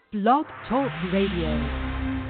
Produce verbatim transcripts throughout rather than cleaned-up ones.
Blog Talk Radio.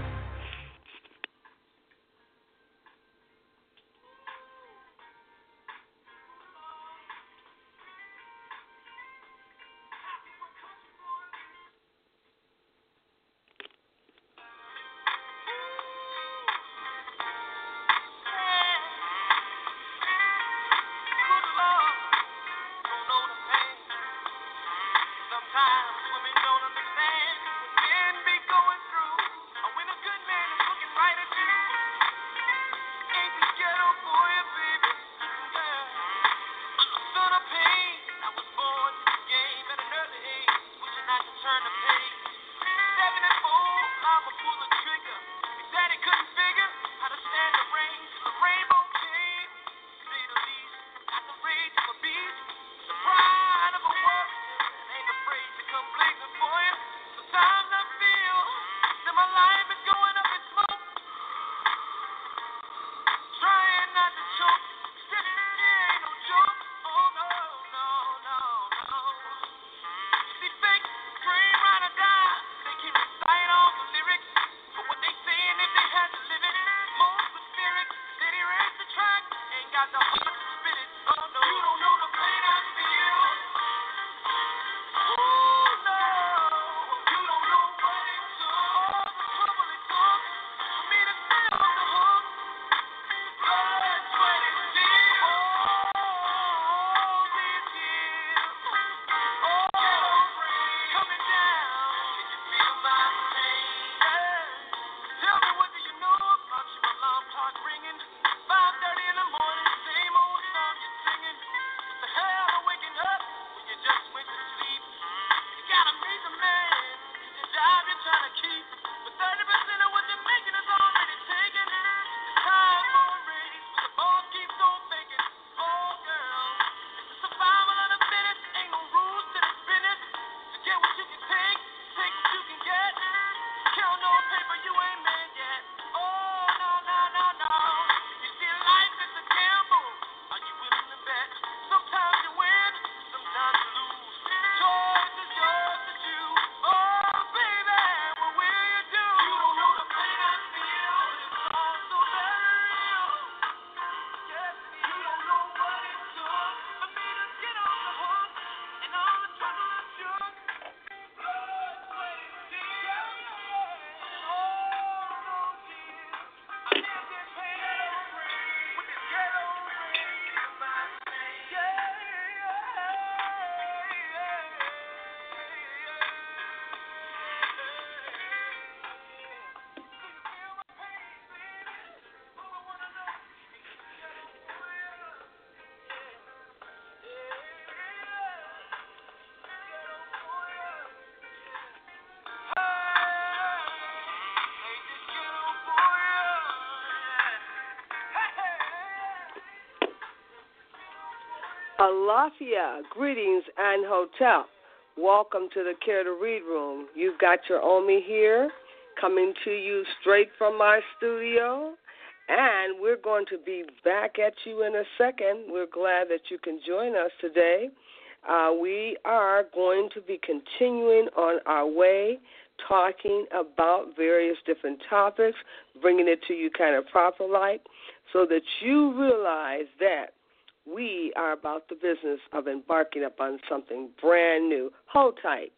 Alafia, greetings and hotel. Welcome to the Care to Read room. You've got your Omi here, coming to you straight from my studio, and we're going to be back at you in a second. We're glad that you can join us today. Uh, we are going to be continuing on our way, talking about various different topics, bringing it to you kind of proper light, so that you realize that we are about the business of embarking upon something brand new. Hold tight.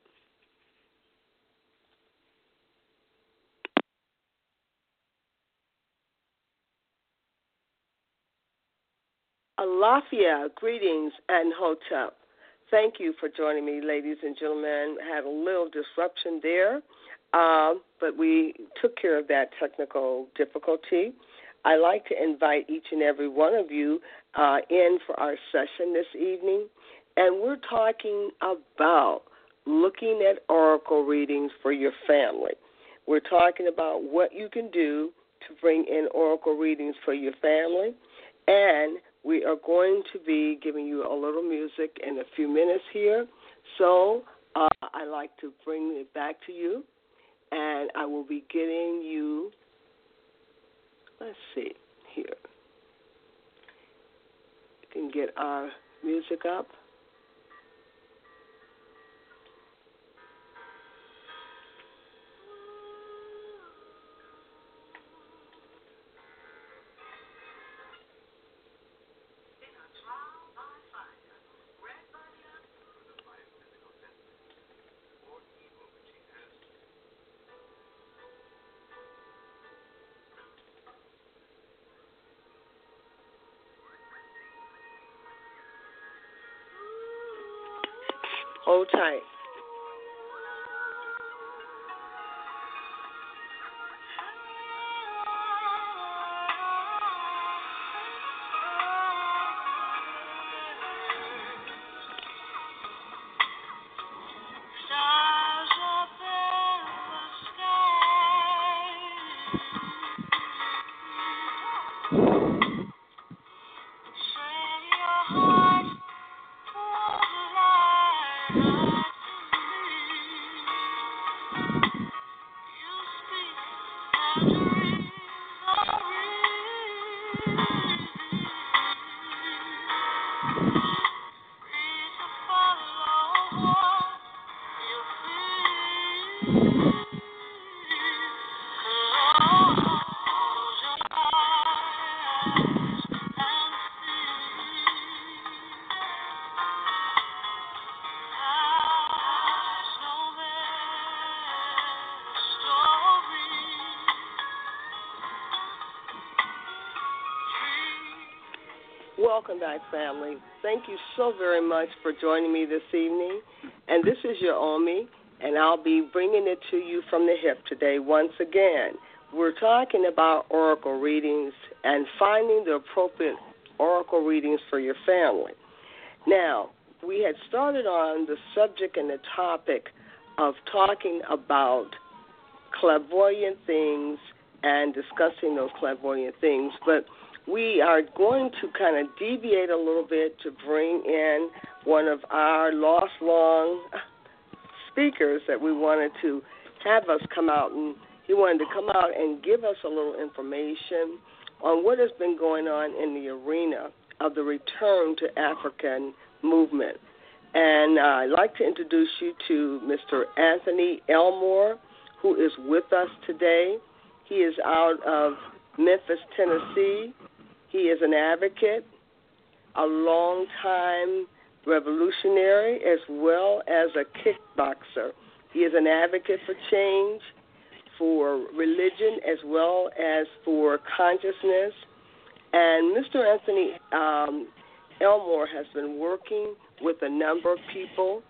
Alafia, greetings and hotep. Thank you for joining me, ladies and gentlemen. Had a little disruption there, uh, but we took care of that technical difficulty. I'd like to invite each and every one of you uh, in for our session this evening, and we're talking about looking at oracle readings for your family. We're talking about what you can do to bring in oracle readings for your family, and we are going to be giving you a little music in a few minutes here. So uh, I'd like to bring it back to you, and I will be getting you. Let's see here. You can get our music up. Hold tight. Welcome back, family. Thank you so very much for joining me this evening. And this is your Omi, and I'll be bringing it to you from the hip today once again. We're talking about oracle readings and finding the appropriate oracle readings for your family. Now, we had started on the subject and the topic of talking about clairvoyant things and discussing those clairvoyant things, but we are going to kind of deviate a little bit to bring in one of our lost long speakers that we wanted to have us come out, and he wanted to come out and give us a little information on what has been going on in the arena of the Return to African movement. And uh, I'd like to introduce you to Mister Anthony Elmore, who is with us today. He is out of Memphis, Tennessee. He is an advocate, a long-time revolutionary, as well as a kickboxer. He is an advocate for change, for religion, as well as for consciousness. And Mister Anthony um, Elmore has been working with a number of people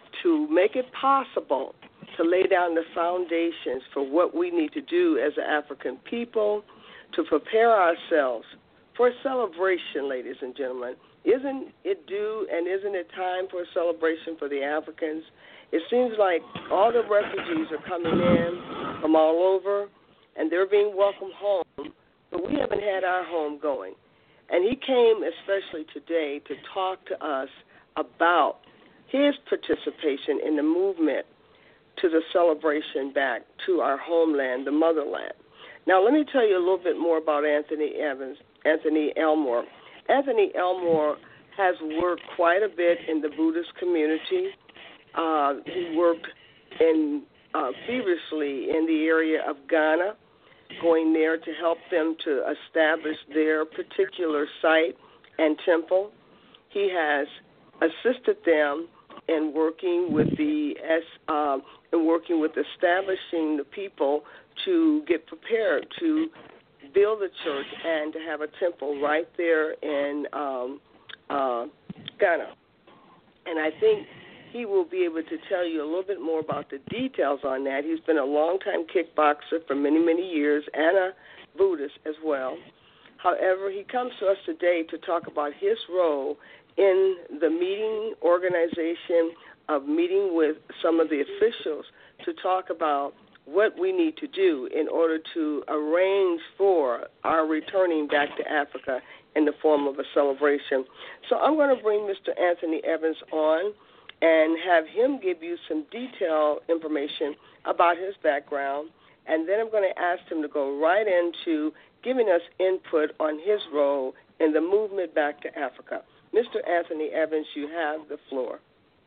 to make it possible to lay down the foundations for what we need to do as an African people to prepare ourselves for a celebration, ladies and gentlemen. Isn't it due and isn't it time for a celebration for the Africans? It seems like all the refugees are coming in from all over, and they're being welcomed home, but we haven't had our home going. And he came especially today to talk to us about his participation in the movement to the celebration back to our homeland, the motherland. Now, let me tell you a little bit more about Anthony Evans, Anthony Elmore. Anthony Elmore has worked quite a bit in the Buddhist community. Uh, he worked in uh, feverishly in the area of Ghana, going there to help them to establish their particular site and temple. He has assisted them in working with the uh, in working with establishing the people to get prepared to build a church and to have a temple right there in um, uh, Ghana. And I think he will be able to tell you a little bit more about the details on that. He's been a long-time kickboxer for many, many years and a Buddhist as well. However, he comes to us today to talk about his role in the meeting organization of meeting with some of the officials to talk about what we need to do in order to arrange for our returning back to Africa in the form of a celebration. So I'm going to bring Mister Anthony Evans on and have him give you some detailed information about his background, and then I'm going to ask him to go right into giving us input on his role in the movement back to Africa. Mister Anthony Evans, you have the floor.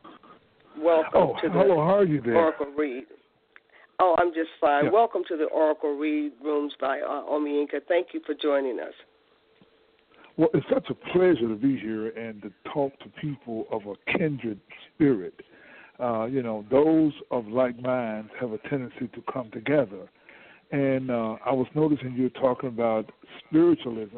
Welcome oh, to the hello, how are you there? Oracle Read. Oh, I'm just fine. Yeah. Welcome to the Oracle Read Rooms by uh, Omi Inka. Thank you for joining us. Well, it's such a pleasure to be here and to talk to people of a kindred spirit. Uh, you know, those of like minds have a tendency to come together. And uh, I was noticing you were talking about spiritualism.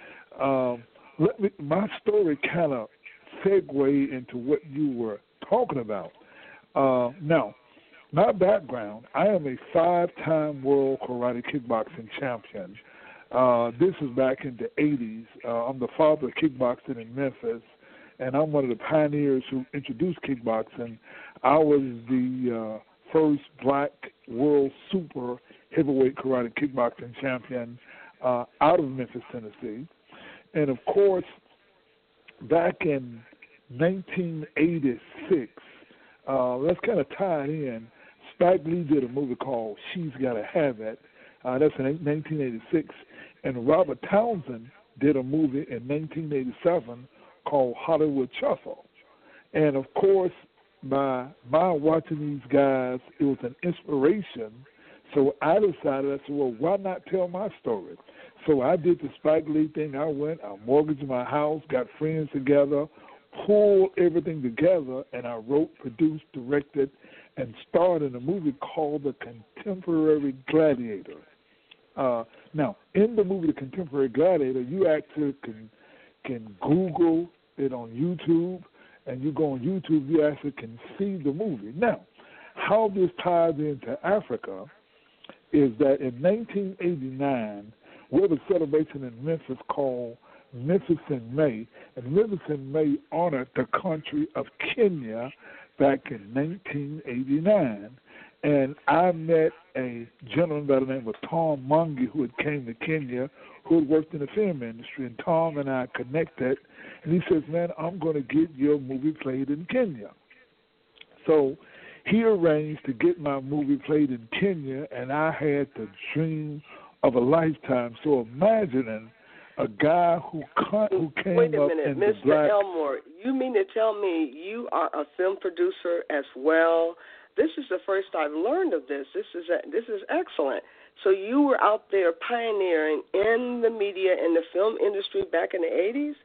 Um, let me, my story kind of segue into what you were talking about. Uh, now, my background, I am a five-time world karate kickboxing champion. Uh, this is back in the eighties. Uh, I'm the father of kickboxing in Memphis, and I'm one of the pioneers who introduced kickboxing. I was the uh, first black world super heavyweight karate kickboxing champion uh, out of Memphis, Tennessee. And, of course, back in nineteen eighty-six, uh, let's kind of tie it in. Spike Lee did a movie called She's Gotta Have It. Uh, that's in nineteen eighty-six. And Robert Townsend did a movie in nineteen eighty-seven called Hollywood Shuffle. And, of course, by my watching these guys, it was an inspiration. So I decided, I said, well, why not tell my story? So I did the Spike Lee thing. I went, I mortgaged my house, got friends together, pulled everything together, and I wrote, produced, directed, and starred in a movie called The Contemporary Gladiator. Uh, now, in the movie The Contemporary Gladiator, you actually can can Google it on YouTube, and you go on YouTube, you actually can see the movie. Now, how this ties into Africa is that in nineteen eighty-nine, we had a celebration in Memphis called Memphis in May, and Memphis in May honored the country of Kenya back in nineteen eighty-nine. And I met a gentleman by the name of Tom Mungie who had came to Kenya, who had worked in the film industry, and Tom and I connected, and he says, man, I'm going to get your movie played in Kenya. So he arranged to get my movie played in Kenya, and I had the dream of a lifetime. So imagining a guy who who came Wait a up minute, in Mister the black... Elmore, you mean to tell me you are a film producer as well? This is the first I've learned of this. This is a, this is excellent. So you were out there pioneering in the media and the film industry back in the eighties?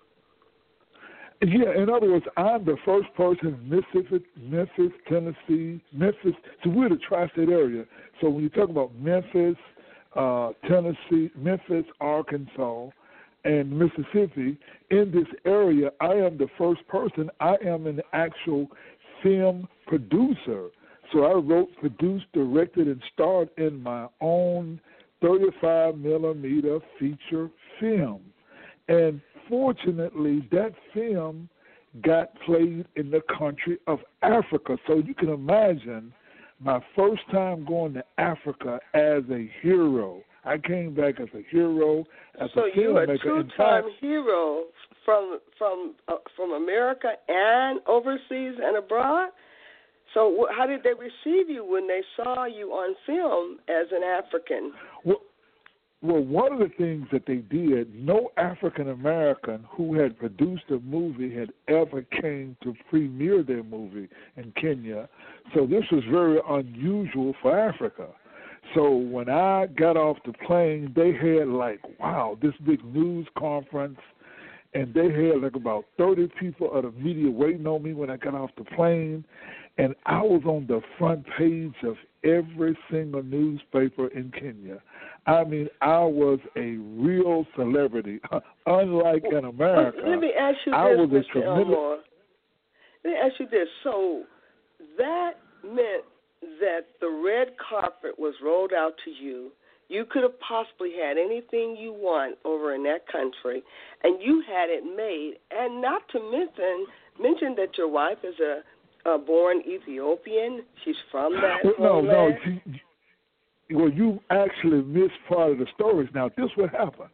Yeah, in other words, I'm the first person in Mississippi, Memphis, Tennessee, Memphis. So we're the tri-state area. So when you talk about Memphis, uh, Tennessee, Memphis, Arkansas, and Mississippi, in this area, I am the first person. I am an actual film producer. So I wrote, produced, directed, and starred in my own thirty-five millimeter feature film. And fortunately, that film got played in the country of Africa. So you can imagine my first time going to Africa as a hero. I came back as a hero, as so a filmmaker. So you were a two-time hero from from uh, from America and overseas and abroad? So how did they receive you when they saw you on film as an African? Well, well, one of the things that they did, no African-American who had produced a movie had ever came to premiere their movie in Kenya. So this was very unusual for Africa. So when I got off the plane, they had like, wow, this big news conference, and they had like about thirty people of the media waiting on me when I got off the plane. And I was on the front page of every single newspaper in Kenya. I mean, I was a real celebrity. Unlike in America, let me ask you I this, was Mister a tremendous... Elmore. Let me ask you this. So that meant that the red carpet was rolled out to you. You could have possibly had anything you want over in that country, and you had it made. And not to mention, mention that your wife is a Uh, born Ethiopian. She's from that well, no, homeland. no. You, well, you actually missed part of the stories. Now, this what happened.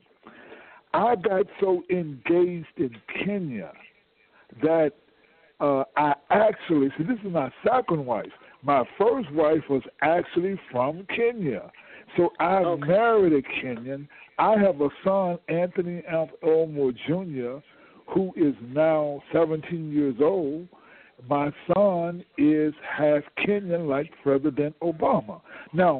I got so engaged in Kenya that uh, I actually, see, this is my second wife. My first wife was actually from Kenya. So I okay. married a Kenyan. I have a son, Anthony Elmore Junior, who is now seventeen years old. My son is half Kenyan, like President Obama. Now,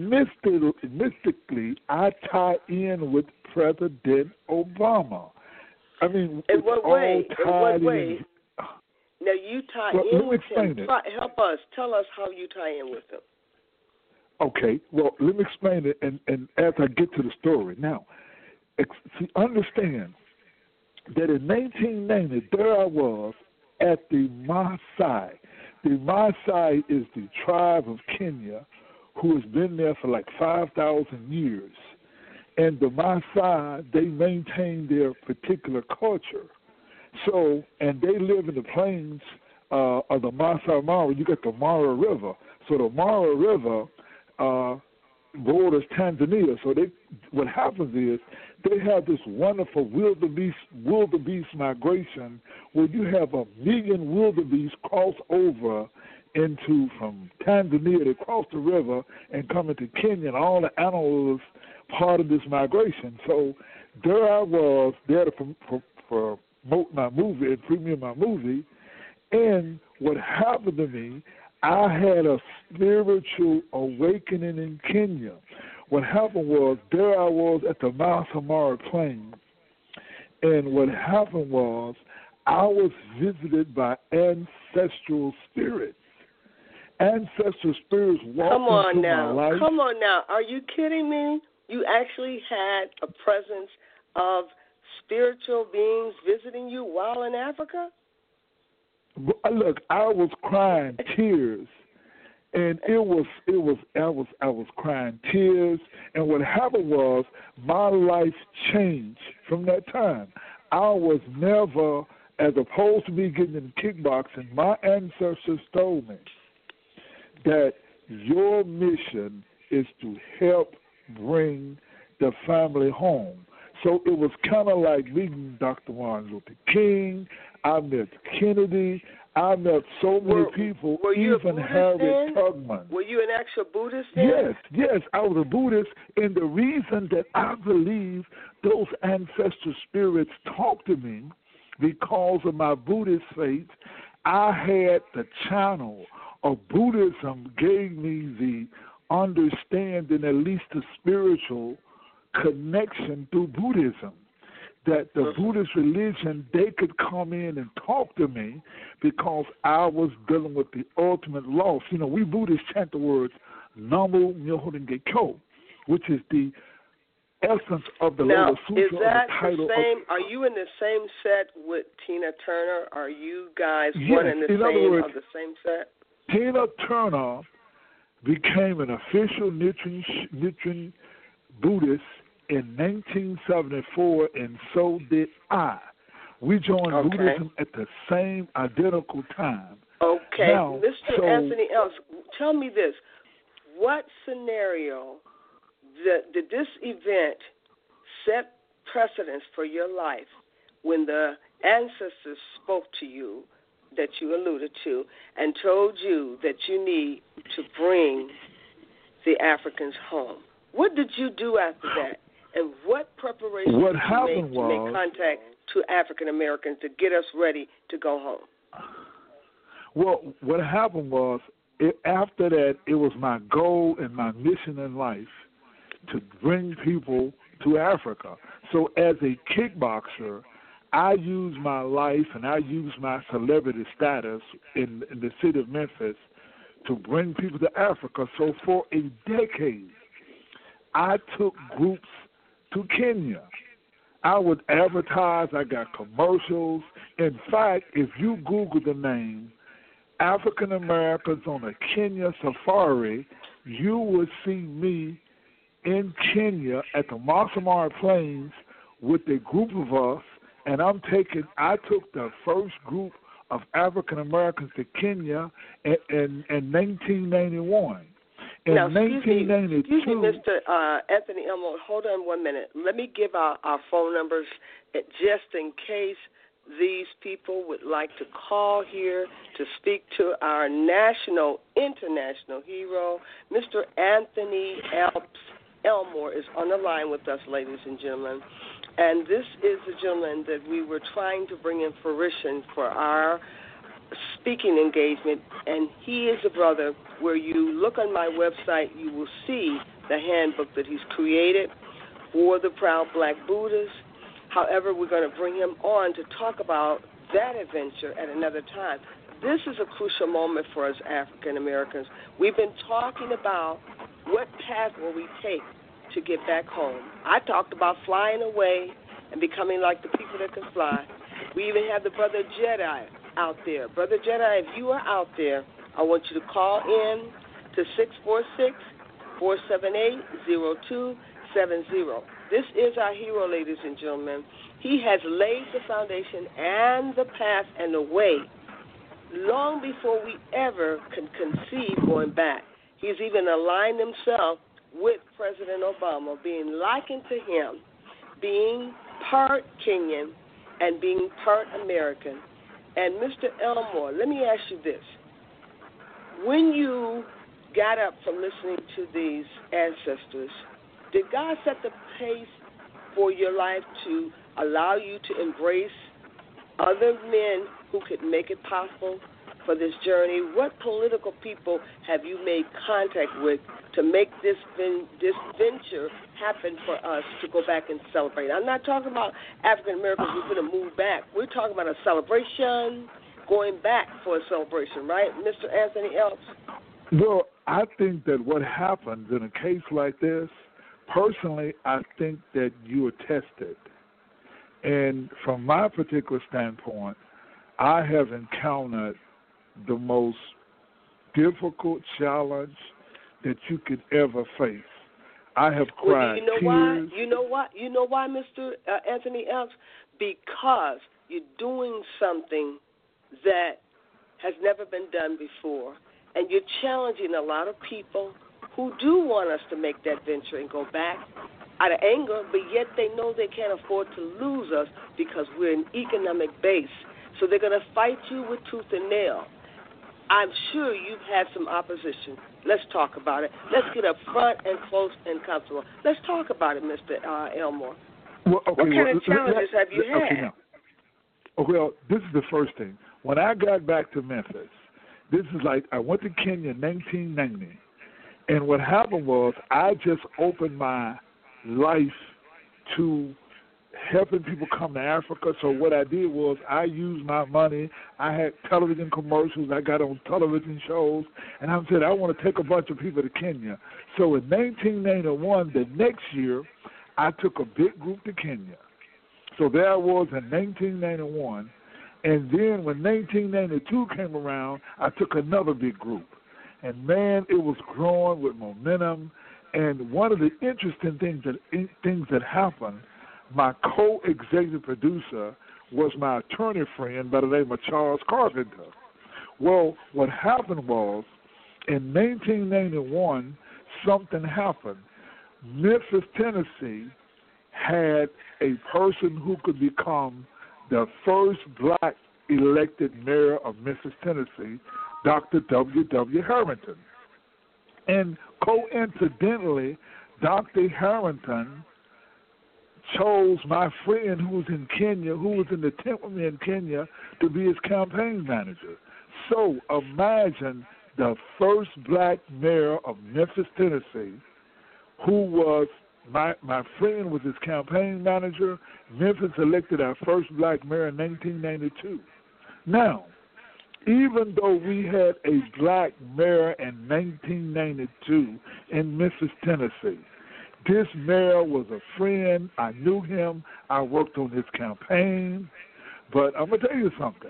mystically, I tie in with President Obama. I mean, in it's what all way? tied in what in. way? Now, you tie well, in let me with explain him. it. Try, help us. Tell us how you tie in with him. Okay, well, let me explain it, and, and as I get to the story. Now, see, understand that in nineteen ninety, there I was, at the Maasai. The Maasai is the tribe of Kenya who has been there for like five thousand years. And the Maasai, they maintain their particular culture. So, and they live in the plains uh, of the Masai Mara. You got the Mara River. So the Mara River uh, borders Tanzania. So they, what happens is they have this wonderful wildebeest, wildebeest migration where you have a million wildebeest cross over into from Tanzania. They cross the river and come into Kenya, and all the animals part of this migration. So there I was there to for, for promote my movie and premiere my movie, and what happened to me, I had a spiritual awakening in Kenya. What happened was, there I was at the Masai Mara Plains, and what happened was, I was visited by ancestral spirits. Ancestral spirits walked Come on into now. my life. Come on now. Are you kidding me? You actually had a presence of spiritual beings visiting you while in Africa? Look, I was crying tears, and it was it was I was I was crying tears, and what happened was my life changed from that time. I was never, as opposed to me getting in kickboxing, my ancestors told me that your mission is to help bring the family home. So it was kind of like meeting Doctor Martin Luther King. I met Kennedy. I met so many were, people, were you even a Buddhist Harriet then? Tubman. Were you an actual Buddhist then? Yes, yes, I was a Buddhist, and the reason that I believe those ancestral spirits talked to me, because of my Buddhist faith, I had the channel of Buddhism gave me the understanding, at least the spiritual connection through Buddhism, that the Buddhist religion, they could come in and talk to me because I was dealing with the ultimate loss. You know, we Buddhists chant the words Namu Myoho Renge Kyo, which is the essence of the now, Lotus Sutra. Is that the title the same? Of, are you in the same set with Tina Turner? Are you guys yes, one in the in same other words, of the same set? Tina Turner became an official Nichiren, Nichiren Buddhist in nineteen seventy-four, and so did I. We joined okay. Buddhism at the same identical time. Okay. Now, Mister so, Anthony Ellis, tell me this. What scenario did, did this event set precedence for your life when the ancestors spoke to you, that you alluded to, and told you that you need to bring the Africans home? What did you do after that? And what preparations what did you happened make was, to make contact to African Americans to get us ready to go home? Well, what happened was, it, after that, it was my goal and my mission in life to bring people to Africa. So as a kickboxer, I used my life and I used my celebrity status in, in the city of Memphis to bring people to Africa. So for a decade, I took groups to Kenya. I would advertise. I got commercials. In fact, if you Google the name African Americans on a Kenya safari, you would see me in Kenya at the Masai Mara Plains with a group of us, and I'm taking. I took the first group of African Americans to Kenya in, in, in nineteen ninety-one. In now, excuse nineteen ninety-two, me, excuse me, Mister Uh, Anthony Elmo, hold on one minute. Let me give our, our phone numbers uh, just in case these people would like to call here to speak to our national, international hero. Mister Anthony Elps Elmore is on the line with us, ladies and gentlemen. And this is the gentleman that we were trying to bring in fruition for our speaking engagement, and he is a brother where you look on my website, you will see the handbook that he's created for the Proud Black Buddhists. However, we're going to bring him on to talk about that adventure at another time. This is a crucial moment for us African Americans. We've been talking about what path will we take to get back home. I talked about flying away and becoming like the people that can fly. We even have the Brother Jedi out there. Brother Jedi, if you are out there, I want you to call in to six four six, four seven eight, zero two seven zero. This is our hero, ladies and gentlemen. He has laid the foundation and the path and the way long before we ever can conceive going back. He's even aligned himself with President Obama, being likened to him, being part Kenyan and being part American. And Mister Elmore, let me ask you this. When you got up from listening to these ancestors, did God set the pace for your life to allow you to embrace other men who could make it possible for this journey? What political people have you made contact with to make this ven- this venture happen for us to go back and celebrate? I'm not talking about African Americans who's going to move back. We're talking about a celebration, going back for a celebration, right, Mister Anthony Elps? Well, I think that what happens in a case like this, personally, I think that you are tested. And from my particular standpoint, I have encountered the most difficult challenge that you could ever face. I have cried well, you know tears. Why? You know why? You know why, Mister Uh, Anthony Elps? Because you're doing something that has never been done before, and you're challenging a lot of people who do want us to make that venture and go back out of anger, but yet they know they can't afford to lose us because we're an economic base. So they're going to fight you with tooth and nail. I'm sure you've had some opposition. Let's talk about it. Let's get up front and close and comfortable. Let's talk about it, Mister Uh, Elmore. Well, okay, what kind well, of challenges let, have you let, had? Okay, now. Oh, well, this is the first thing. When I got back to Memphis, this is like I went to Kenya in nineteen ninety, and what happened was I just opened my life to helping people come to Africa. So what I did was I used my money. I had television commercials. I got on television shows, and I said I want to take a bunch of people to Kenya. So in nineteen ninety-one, the next year, I took a big group to Kenya. So there I was in nineteen ninety-one, and then when nineteen ninety-two came around, I took another big group. And, man, it was growing with momentum. And one of the interesting things that things that happened, my co-executive producer was my attorney friend by the name of Charles Carpenter. Well, what happened was in nineteen ninety-one, something happened. Memphis, Tennessee had a person who could become the first black elected mayor of Memphis, Tennessee, Doctor W W. Harrington. And coincidentally, Doctor Harrington chose my friend who was in Kenya, who was in the tent with me in Kenya, to be his campaign manager. So imagine the first black mayor of Memphis, Tennessee, who was my my friend was his campaign manager. Memphis elected our first black mayor in nineteen ninety-two. Now, even though we had a black mayor in nineteen ninety-two in Memphis, Tennessee, this mayor was a friend. I knew him. I worked on his campaign. But I'm going to tell you something.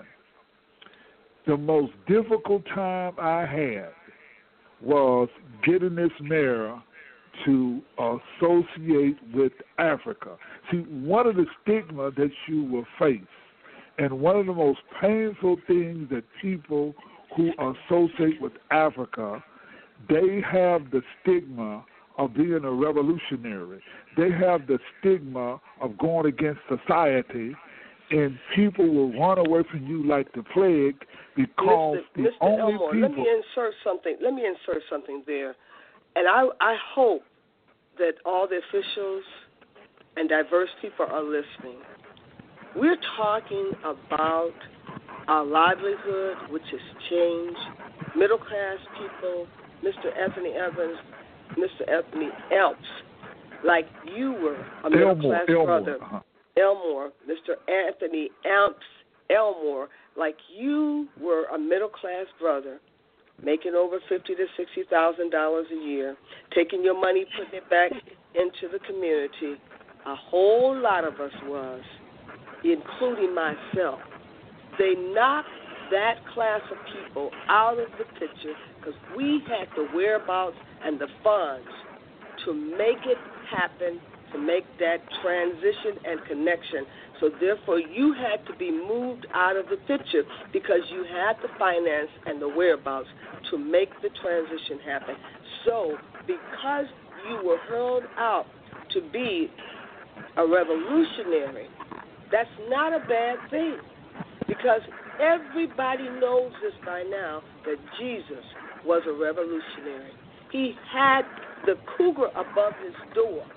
The most difficult time I had was getting this mayor to associate with Africa. See, one of the stigma that you will face, and one of the most painful things that people who associate with Africa, they have the stigma of being a revolutionary. They have the stigma of going against society, and people will run away from you like the plague because Mister the Mister only Elmore, people... let me insert something. Let me insert something there. And I, I hope that all the officials and diverse people are listening. We're talking about our livelihood, which has changed, middle-class people, Mister Anthony Evans, Mister Anthony Elps, like you were a middle-class Elmore, brother. uh-huh. Elmore, Mister Anthony Elps, Elmore, like you were a middle-class brother, making over fifty to sixty thousand dollars a year, taking your money, putting it back into the community. A whole lot of us was, including myself. They knocked that class of people out of the picture because we had the whereabouts and the funds to make it happen, to make that transition and connection. So therefore, you had to be moved out of the picture because you had the finance and the whereabouts to make the transition happen. So because you were hurled out to be a revolutionary, that's not a bad thing because everybody knows this by now that Jesus was a revolutionary. He had the cougar above his door.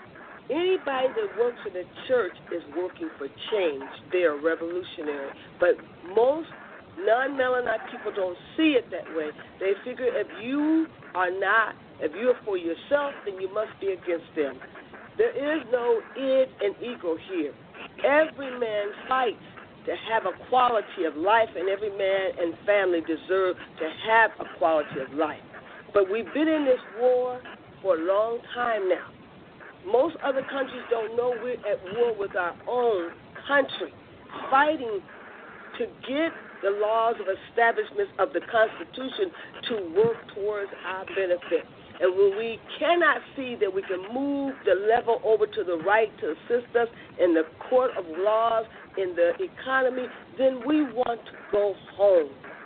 Anybody that works in the church is working for change. They are revolutionary. But most non-Melanin people don't see it that way. They figure if you are not, if you're for yourself, then you must be against them. There is no id and ego here. Every man fights to have a quality of life, and every man and family deserve to have a quality of life. But we've been in this war for a long time now. Most other countries don't know we're at war with our own country, fighting to get the laws of establishment of the Constitution to work towards our benefit. And when we cannot see that we can move the level over to the right to assist us in the court of laws, in the economy, then we want to go home.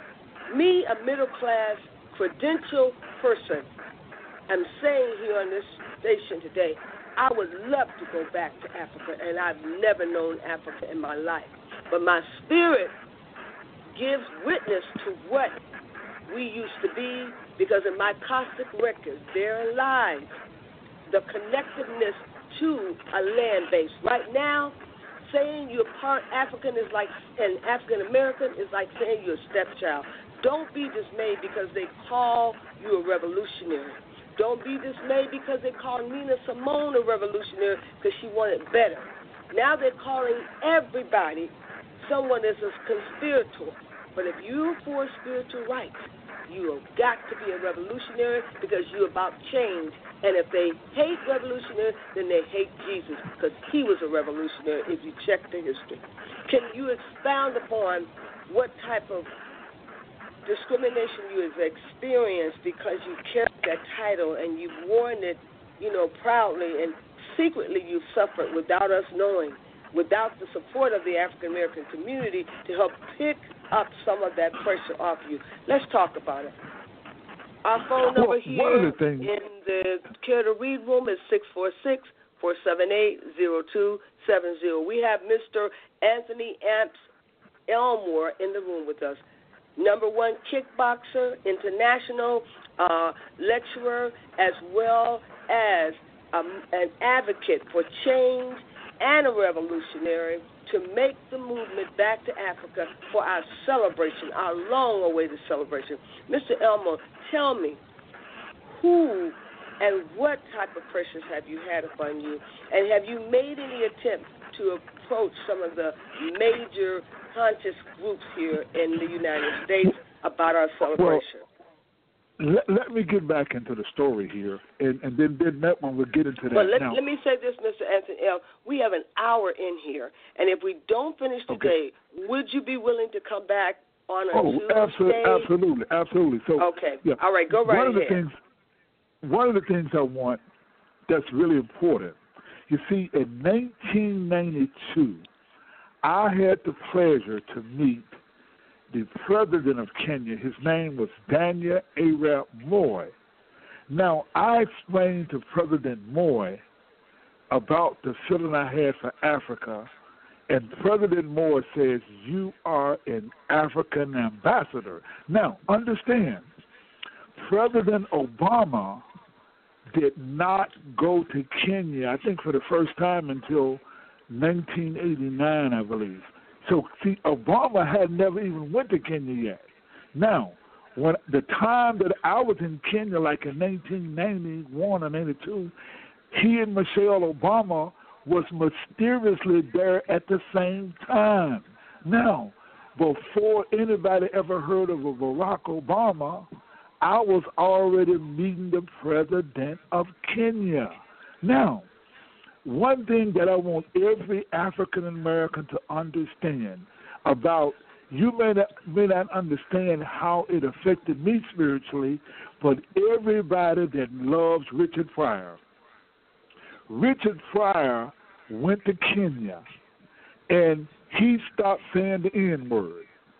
Me, a middle-class, credentialed person, am saying here on this station today, I would love to go back to Africa, and I've never known Africa in my life. But my spirit gives witness to what we used to be, because in my Cosmic records, therein lies the connectiveness to a land base. Right now, saying you're part African is like, and African American is like saying you're a stepchild. Don't be dismayed because they call you a revolutionary. Don't be dismayed because they call Nina Simone a revolutionary because she wanted better. Now they're calling everybody someone that's a conspirator. But if you're for spiritual rights, you have got to be a revolutionary because you're about change. And if they hate revolutionaries, then they hate Jesus because he was a revolutionary if you check the history. Can you expound upon what type of discrimination you have experienced because you carry that title and you've worn it, you know, proudly, and secretly you've suffered without us knowing, without the support of the African American community to help pick up some of that pressure off you? Let's talk about it. Our phone number well, here the things... in the Care to Read room is six four six, four seven eight, zero two seven zero. We have Mister Anthony Amps Elmore in the room with us. Number one kickboxer, international uh, lecturer, as well as um, an advocate for change and a revolutionary to make the movement back to Africa for our celebration, our long-awaited celebration. Mister Elmore, tell me, who and what type of pressures have you had upon you, and have you made any attempt to approach some of the major conscious groups here in the United States about our celebration? Well, let, let me get back into the story here, and, and then, then that one we'll get into that. Well, let, now, let me say this, Mister Anthony L. We have an hour in here, and if we don't finish today, okay, would you be willing to come back on a oh, Tuesday? absolutely, absolutely, absolutely. So, okay, yeah, all right, go right one ahead. Of the things, one of the things I want that's really important, you see, in nineteen ninety-two, I had the pleasure to meet the president of Kenya. His name was Daniel Arap Moi. Now, I explained to President Moi about the feeling I had for Africa, and President Moi says, you are an African ambassador. Now, understand, President Obama did not go to Kenya, I think for the first time until nineteen eighty-nine, I believe. So, see, Obama had never even went to Kenya yet. Now, when the time that I was in Kenya, like in nineteen ninety-one or ninety-two, he and Michelle Obama was mysteriously there at the same time. Now, before anybody ever heard of a Barack Obama, I was already meeting the president of Kenya. Now, one thing that I want every African American to understand about You may not, may not understand how it affected me spiritually, but everybody that loves Richard Pryor, Richard Pryor went to Kenya, and he stopped saying the N-word.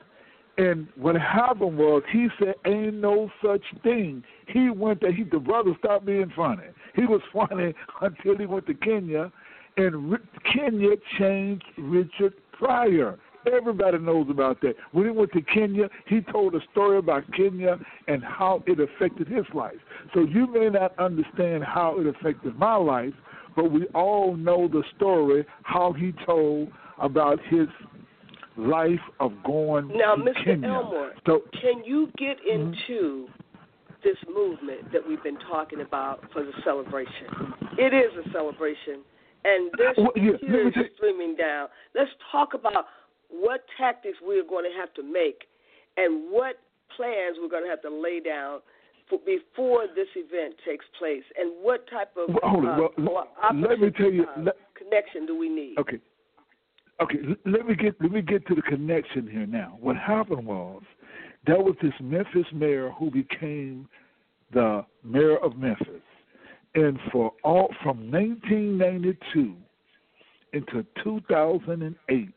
And what happened was he said, ain't no such thing. He went there. He, the brother stopped being funny. He was funny until he went to Kenya, and Kenya changed Richard Pryor. Everybody knows about that. When he went to Kenya, he told a story about Kenya and how it affected his life. So you may not understand how it affected my life, but we all know the story, how he told about his life of going now, to Mister Kenya. Elmore, so, can you get into mm-hmm. this movement that we've been talking about for the celebration? It is a celebration, and there's well, yeah, tears streaming down. Let's talk about what tactics we're going to have to make and what plans we're going to have to lay down for, before this event takes place, and what type of well, hold uh, well, let me tell you, uh, let, connection do we need? Okay. Okay, let me get let me get to the connection here now. What happened was there was this Memphis mayor who became the mayor of Memphis, and for all from nineteen ninety-two into two thousand eight,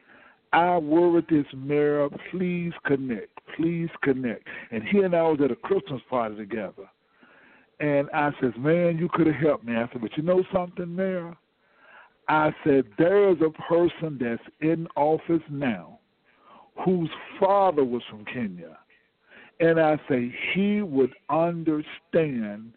I worked with this mayor. Please connect, please connect. And he and I was at a Christmas party together, and I said, "Man, you could have helped me." I said, "But you know something, Mayor?" I said, there is a person that's in office now whose father was from Kenya. And I say, he would understand.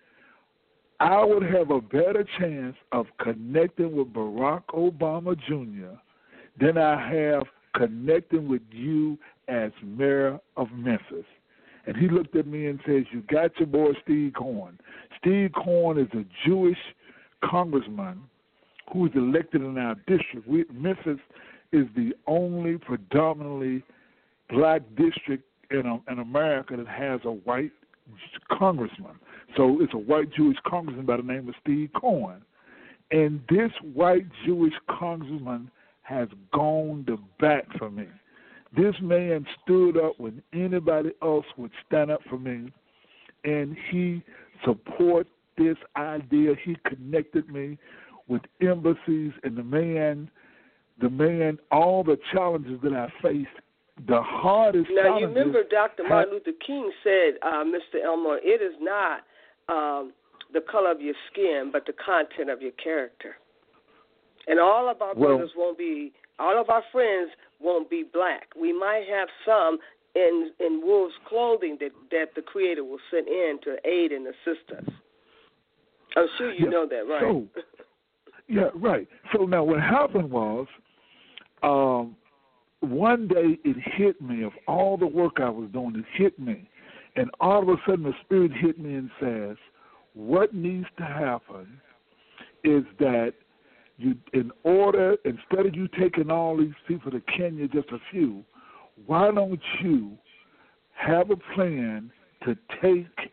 I would have a better chance of connecting with Barack Obama Junior than I have connecting with you as mayor of Memphis. And he looked at me and says, you got your boy Steve Cohen. Steve Cohen is a Jewish congressman who is elected in our district. We, Memphis is the only predominantly black district in, a, in America that has a white congressman. So it's a white Jewish congressman by the name of Steve Cohen. And this white Jewish congressman has gone to bat for me. This man stood up when anybody else would stand up for me, and he supported this idea. He connected me with embassies, and the man, the man, all the challenges that I faced, the hardest now, challenges. Now, you remember Doctor had, Martin Luther King said, uh, Mister Elmore, it is not um, the color of your skin, but the content of your character. And all of our well, brothers won't be, all of our friends won't be black. We might have some in in wolf's clothing that, that the Creator will send in to aid and assist us. I'm sure you yeah, know that, right? So, yeah, right. So now what happened was, um, one day it hit me, of all the work I was doing, it hit me. And all of a sudden the Spirit hit me and says, what needs to happen is that you, in order, instead of you taking all these people to Kenya, just a few, why don't you have a plan to take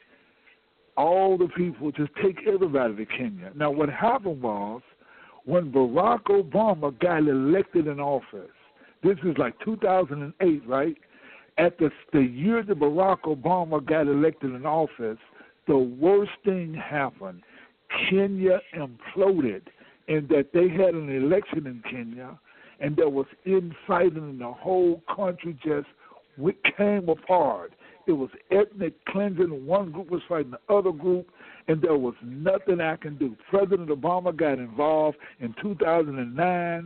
all the people, just take everybody to Kenya? Now what happened was, when Barack Obama got elected in office, this is like two thousand eight, right? At the, the year that Barack Obama got elected in office, the worst thing happened. Kenya imploded, and that they had an election in Kenya, and there was infighting, and the whole country just came apart. It was ethnic cleansing. One group was fighting the other group, and there was nothing I can do. President Obama got involved in two thousand nine.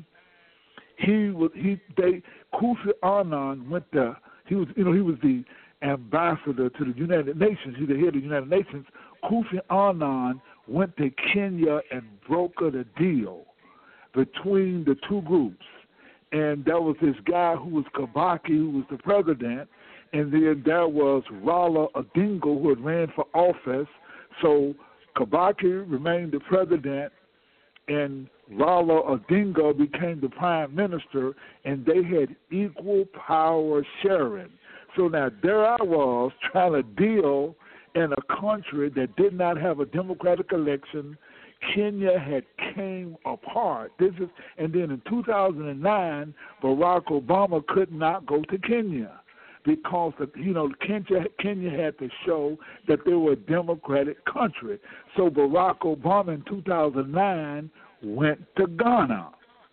He was he they Kofi Annan went there. He was you know he was the ambassador to the United Nations. He's the head of the United Nations. Kofi Annan went to Kenya and brokered a deal between the two groups. And there was this guy who was Kibaki, who was the president, and then there was Raila Odinga, who had ran for office. So Kibaki remained the president, and Raila Odinga became the prime minister, and they had equal power sharing. So now there I was trying to deal in a country that did not have a democratic election. Kenya had came apart. This is, and then in two thousand nine, Barack Obama could not go to Kenya because of, you know Kenya Kenya had to show that they were a democratic country. So Barack Obama in two thousand nine went to Ghana,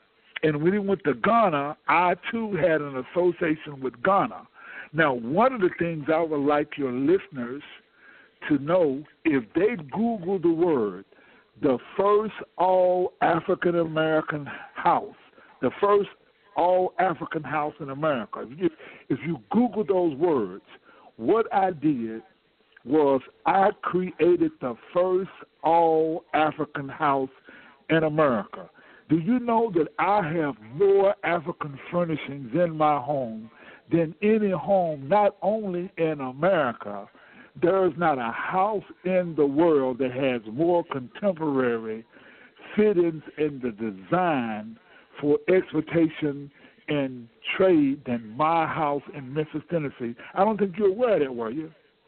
and when he went to Ghana, I too had an association with Ghana. Now, one of the things I would like your listeners to know, if they Google the word the first all-African American house, the first all-African house in America. If you, if you Google those words, what I did was I created the first all-African house in America. Do you know that I have more African furnishings in my home than any home, not only in America? There is not a house in the world that has more contemporary fittings in the design for exportation and trade than my house in Memphis, Tennessee. I don't think you're aware of that, were you?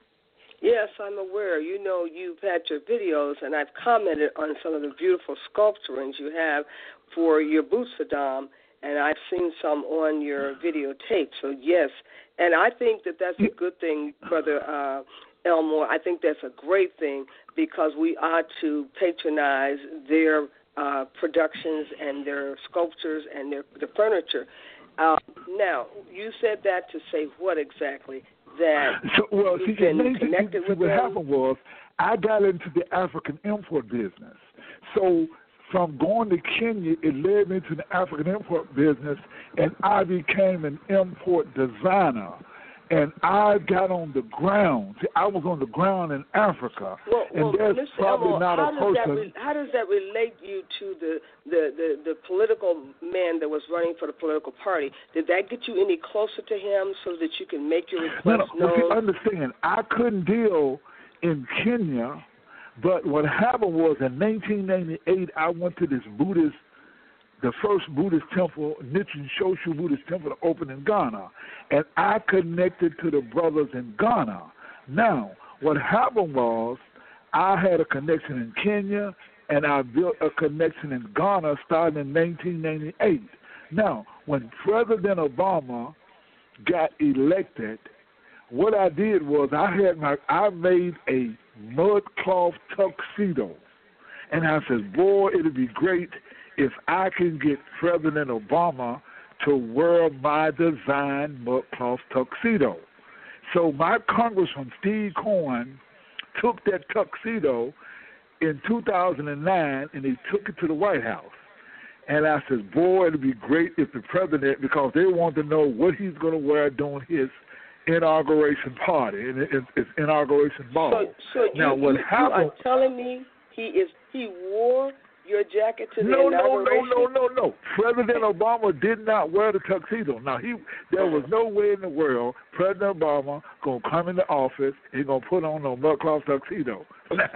Yes, I'm aware. You know, you've had your videos, and I've commented on some of the beautiful sculpturings you have for your boots, Saddam, and I've seen some on your videotape. So, yes, and I think that that's a good thing, Brother uh, Elmore. I think that's a great thing because we ought to patronize their uh, productions and their sculptures and their the furniture. Uh, now, you said that to say what exactly? That so, well, you've see, been connected see, with what them? happened was I got into the African import business. So from going to Kenya, it led me to the African import business, and I became an import designer. And I got on the ground. See, I was on the ground in Africa, well, and well, there's Mister probably Elmore, not how a does person. That re- how does that relate you to the, the, the, the political man that was running for the political party? Did that get you any closer to him so that you can make your request no, no, known? well, see, understand, I couldn't deal in Kenya, but what happened was in nineteen ninety-eight, I went to this Buddhist, the first Buddhist temple, Nichiren Shoshu Buddhist temple, to open in Ghana, and I connected to the brothers in Ghana. Now, what happened was I had a connection in Kenya, and I built a connection in Ghana starting in nineteen ninety-eight. Now, when President Obama got elected, what I did was I had my I made a mud cloth tuxedo, and I said, boy, it'd be great if I can get President Obama to wear my design mud cloth tuxedo. So my Congressman Steve Cohen took that tuxedo in two thousand nine and he took it to the White House. And I said, boy, it'd be great if the president, because they want to know what he's going to wear during his inauguration party, and his inauguration ball. So, so now, you, what you, happened? you are telling me he is he wore your jacket to the no, no, inauguration? no, no, no, no. President Obama did not wear the tuxedo. Now, he there was no way in the world President Obama going to come into office and he's going to put on no mud cloth tuxedo.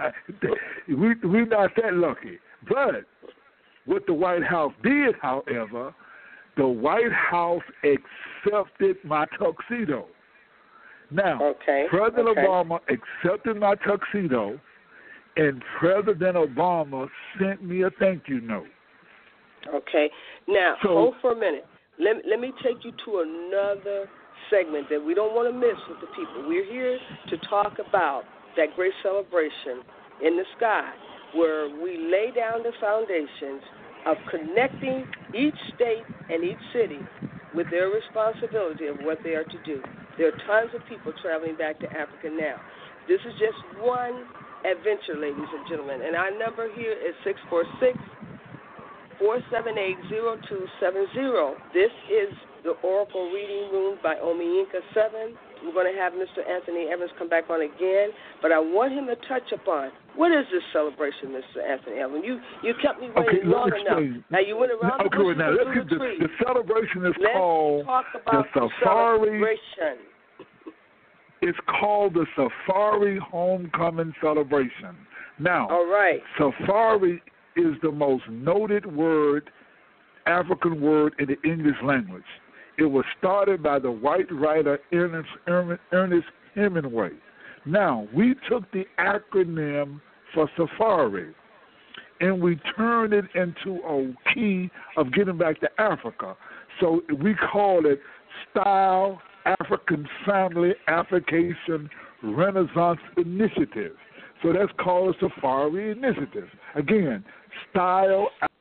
we we not that lucky. But what the White House did, however, the White House accepted my tuxedo. Now, okay. President okay. Obama accepted my tuxedo, and President Obama sent me a thank you note. Okay. Now, so, hold for a minute. Let, let me take you to another segment that we don't want to miss with the people. We're here to talk about that great celebration in the sky where we lay down the foundations of connecting each state and each city with their responsibility of what they are to do. There are tons of people traveling back to Africa now. This is just one adventure, ladies and gentlemen, and our number here is six four six, four seven eight, zero two seven zero. This is the Oracle Reading Room by Omiyinka seven. We're going to have Mister Anthony Evans come back on again, but I want him to touch upon, what is this celebration, Mister Anthony Evans? You you kept me waiting okay, long enough. Now, you went around okay, the bushes now, and let's through get the the, trees. the celebration is Let's called talk about the the Safari. celebration. It's called the Safari Homecoming Celebration. Now, all right. Safari is the most noted word, African word in the English language. It was started by the white writer Ernest, Ernest Hemingway. Now, we took the acronym for Safari, and we turned it into a key of getting back to Africa. So we call it Style African Family Application Renaissance Initiative. So that's called a Safari Initiative. Again, Style